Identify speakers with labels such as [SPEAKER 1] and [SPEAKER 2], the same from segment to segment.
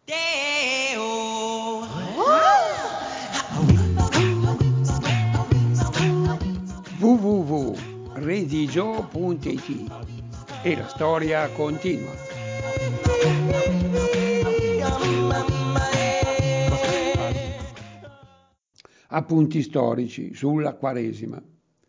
[SPEAKER 1] www.redigio.it e la storia continua. Appunti storici sulla Quaresima.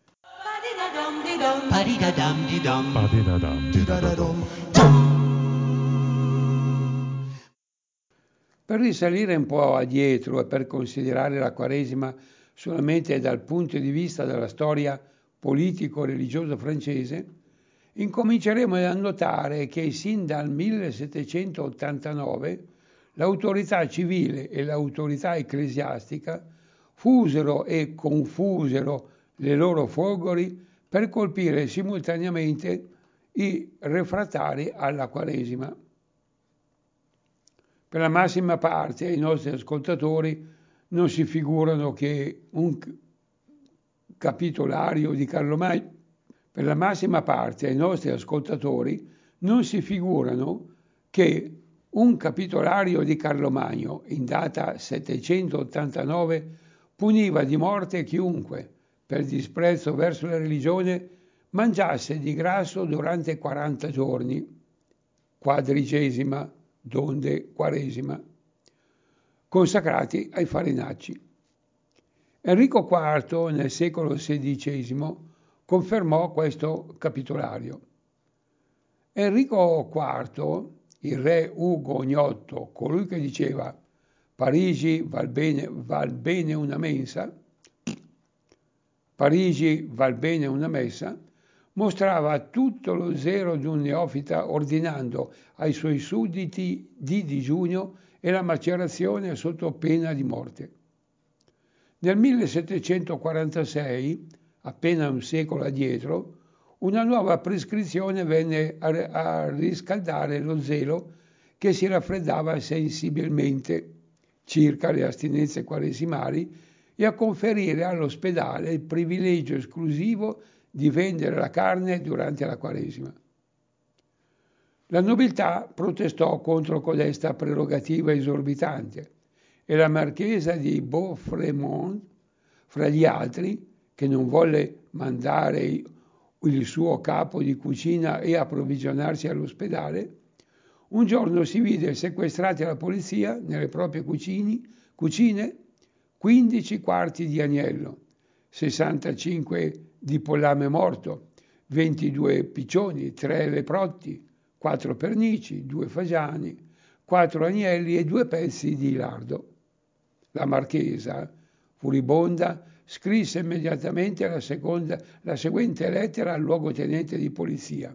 [SPEAKER 1] Per risalire un po' addietro e per considerare la Quaresima solamente dal punto di vista della storia politico-religiosa francese, incominceremo a notare che sin dal 1789 l'autorità civile e l'autorità ecclesiastica fusero e confusero le loro folgori per colpire simultaneamente i refrattari alla Quaresima. Per la massima parte i nostri ascoltatori non si figurano che un capitolario di Carlo Magno. Per la massima parte ai nostri ascoltatori non si figurano che un capitolario di Carlo Magno in data 789 puniva di morte chiunque, per disprezzo verso la religione, mangiasse di grasso durante 40 giorni, quadrigesima, donde Quaresima, consacrati ai farinacci. Enrico IV nel secolo XVI confermò questo capitolario. Enrico IV, il re Ugo Ignotto, colui che diceva Parigi val bene una mensa, Parigi val bene una messa, mostrava tutto lo zelo di un neofita ordinando ai suoi sudditi di digiuno e la macerazione sotto pena di morte. Nel 1746, appena un secolo addietro, una nuova prescrizione venne a riscaldare lo zelo che si raffreddava sensibilmente circa le astinenze quaresimali e a conferire all'ospedale il privilegio esclusivo di vendere la carne durante la Quaresima. La nobiltà protestò contro codesta prerogativa esorbitante e la marchesa di Beaufremont, fra gli altri, che non volle mandare il suo capo di cucina e approvvigionarsi all'ospedale, un giorno si vide sequestrati alla polizia nelle proprie cucine 15 quarti di agnello, 65 di pollame morto, 22 piccioni, 3 leprotti, 4 pernici, 2 fagiani, 4 agnelli e 2 pezzi di lardo. La marchesa, furibonda, scrisse immediatamente la seguente lettera al luogotenente di polizia.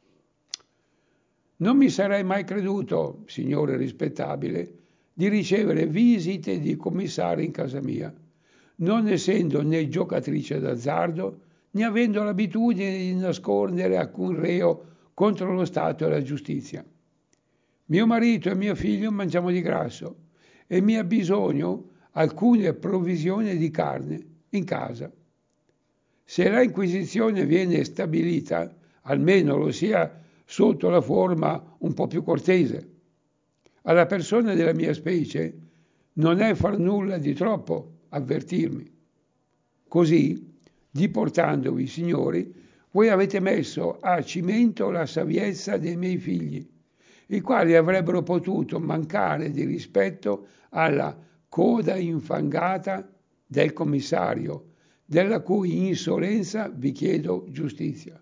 [SPEAKER 1] Non mi sarei mai creduto, signore rispettabile, di ricevere visite di commissari in casa mia, non essendo né giocatrice d'azzardo, né avendo l'abitudine di nascondere alcun reo contro lo Stato e la giustizia. Mio marito e mio figlio mangiamo di grasso e mi ha bisogno alcune provvisioni di carne in casa. Se la Inquisizione viene stabilita, almeno lo sia sotto la forma un po' più cortese. Alla persona della mia specie non è far nulla di troppo avvertirmi. Così, diportandovi, signori, voi avete messo a cimento la saviezza dei miei figli, i quali avrebbero potuto mancare di rispetto alla coda infangata del commissario, della cui insolenza vi chiedo giustizia.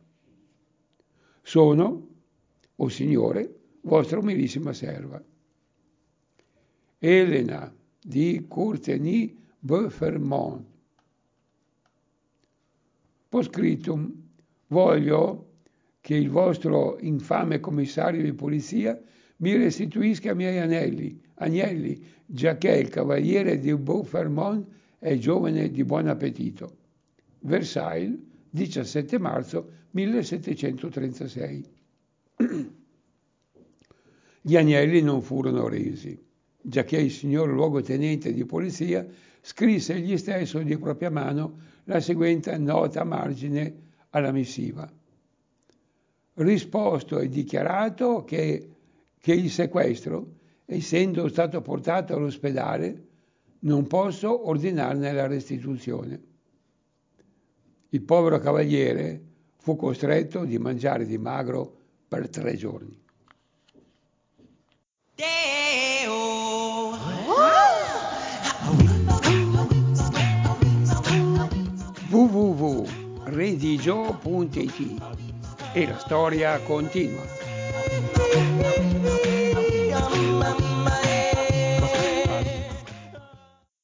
[SPEAKER 1] Sono, o signore, vostra umilissima serva. Elena di Courtenay-Beaufremont. Postscriptum, voglio che il vostro infame commissario di polizia mi restituisca i miei agnelli, giacché il cavaliere di Beaufremont è giovane di buon appetito. Versailles, 17 marzo 1736. Gli agnelli non furono resi, giacché il signor luogotenente di polizia scrisse egli stesso di propria mano la seguente nota a margine alla missiva. Risposto e dichiarato che il sequestro essendo stato portato all'ospedale, non posso ordinarne la restituzione. Il povero cavaliere fu costretto di mangiare di magro per 3 giorni. www.redigio.it e la storia continua.